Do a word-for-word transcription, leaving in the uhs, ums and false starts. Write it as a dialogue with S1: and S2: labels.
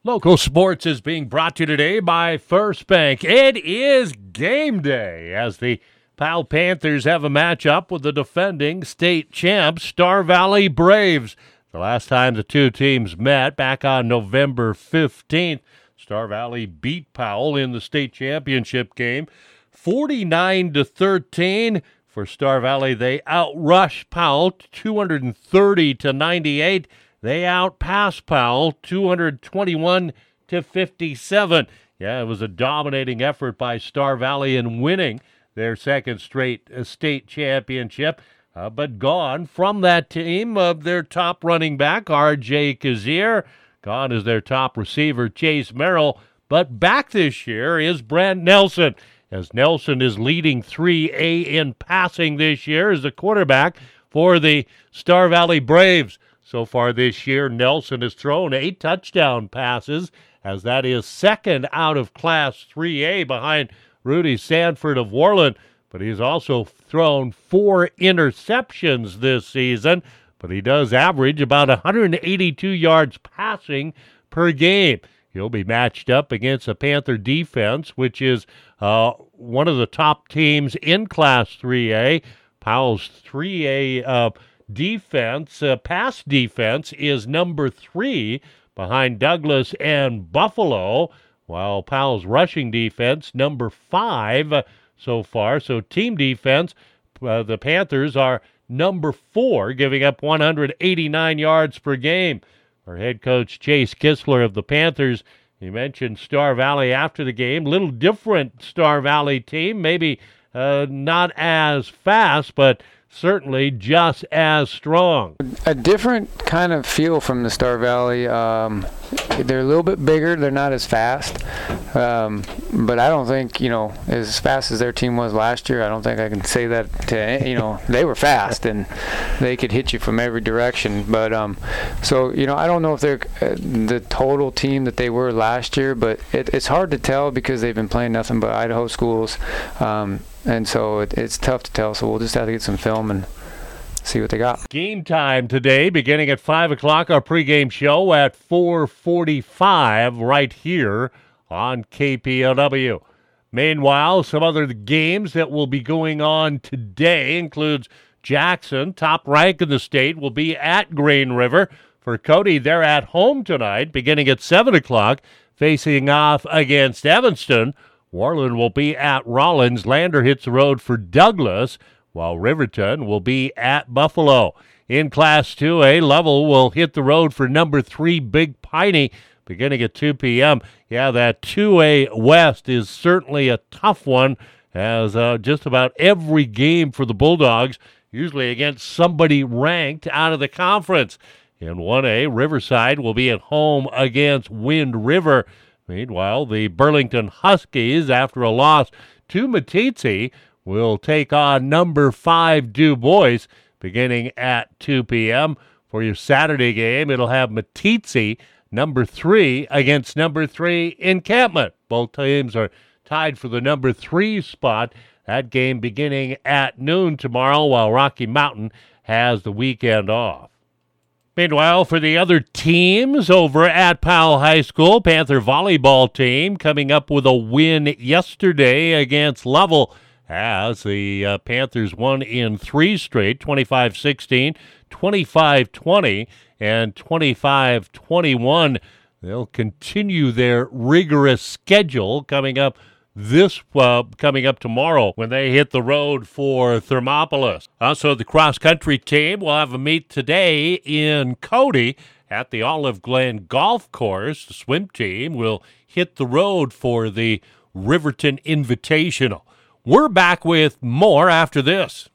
S1: Local sports is being brought to you today by First Bank. It is game day as the Powell Panthers have a matchup with the defending state champs, Star Valley Braves. The last time the two teams met, back on November fifteenth, Star Valley beat Powell in the state championship game, forty-nine to thirteen. For Star Valley, they outrushed Powell two hundred thirty to ninety-eight. They outpassed Powell two hundred twenty-one to fifty-seven. Yeah, it was a dominating effort by Star Valley in winning their second straight state championship. Uh, but gone from that team of their top running back, R J Kazir. Gone is their top receiver, Chase Merrill. But back this year is Brent Nelson, as Nelson is leading three A in passing this year as the quarterback for the Star Valley Braves. So far this year, Nelson has thrown eight touchdown passes, as that is second out of Class three A behind Rudy Sanford of Worland. But he's also thrown four interceptions this season, but he does average about one hundred eighty-two yards passing per game. He'll be matched up against a Panther defense, which is uh, one of the top teams in Class three A. Powell's three A uh, defense, uh, pass defense, is number three behind Douglas and Buffalo, while Powell's rushing defense, number five uh, so far. So team defense, uh, the Panthers are number four, giving up one hundred eighty-nine yards per game. Our head coach, Chase Kistler of the Panthers, he mentioned Star Valley after the game. Little different Star Valley team, maybe uh, not as fast, but certainly just as strong.
S2: A different kind of feel from the Star Valley. Um, they're a little bit bigger. They're not as fast. Um, but I don't think, you know, as fast as their team was last year, I don't think I can say that to, you know, they were fast and they could hit you from every direction. But um, so, you know, I don't know if they're uh, the total team that they were last year, but it, it's hard to tell because they've been playing nothing but Idaho schools. Um, And so it, it's tough to tell, so we'll just have to get some film and see what they got.
S1: Game time today, beginning at five o'clock, our pregame show at four forty-five right here on K P L W. Meanwhile, some other games that will be going on today includes Jackson, top rank in the state, will be at Green River. For Cody, they're at home tonight, beginning at seven o'clock, facing off against Evanston. Worland will be at Rollins. Lander hits the road for Douglas, while Riverton will be at Buffalo. In Class two A, Lovell will hit the road for number three Big Piney, beginning at two p.m. Yeah, that two A West is certainly a tough one, as uh, just about every game for the Bulldogs, usually against somebody ranked out of the conference. In one A, Riverside will be at home against Wind River. Meanwhile, the Burlington Huskies, after a loss to Meeteetse, will take on number five Du Bois beginning at two p.m. For your Saturday game, it'll have Meeteetse, number three, against number three Encampment. Both teams are tied for the number three spot. That game beginning at noon tomorrow, while Rocky Mountain has the weekend off. Meanwhile, for the other teams over at Powell High School, Panther volleyball team coming up with a win yesterday against Lovell, as the uh, Panthers won in three straight, twenty-five sixteen, twenty-five twenty, and twenty-five twenty-one. They'll continue their rigorous schedule coming up This uh, coming up tomorrow when they hit the road for Thermopolis. Also, the cross-country team will have a meet today in Cody at the Olive Glen Golf Course. The swim team will hit the road for the Riverton Invitational. We're back with more after this.